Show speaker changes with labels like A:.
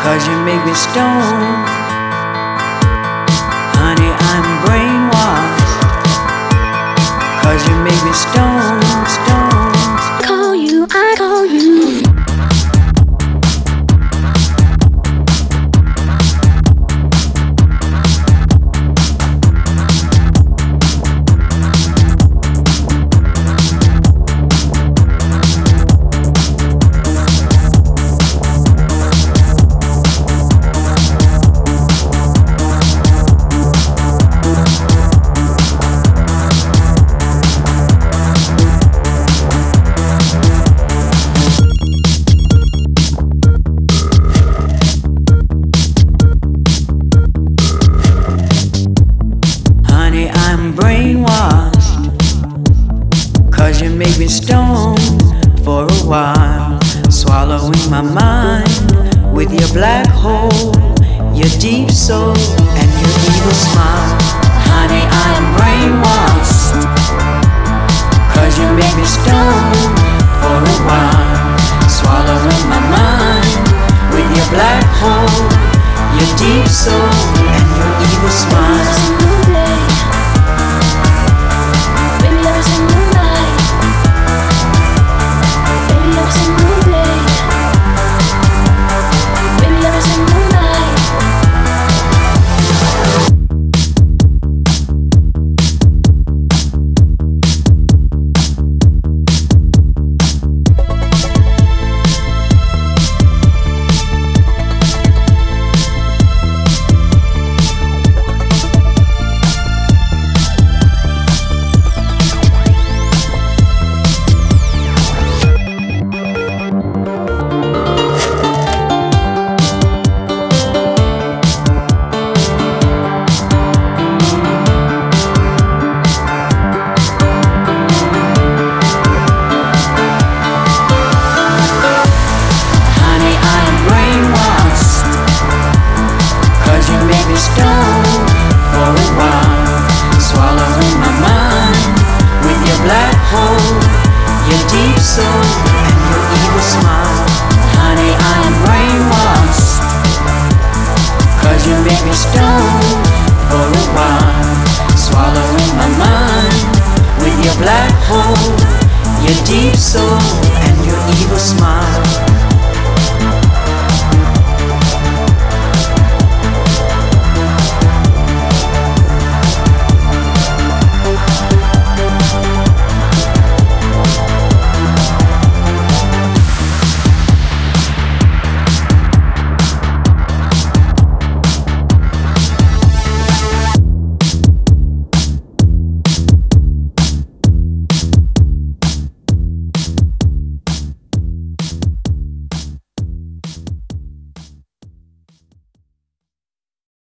A: 'cause you make me stone. Honey, I'm brainwashed, 'cause you make me stone, stone.
B: Call you, I call you.
A: Honey, I'm brainwashed, 'cause you make me stone for a while, swallowing my mind with your black hole, your deep soul, and your evil smile. Honey, I'm brainwashed, 'cause you make me stone for a while, swallowing my mind with your black hole, your deep soul, and your evil smile.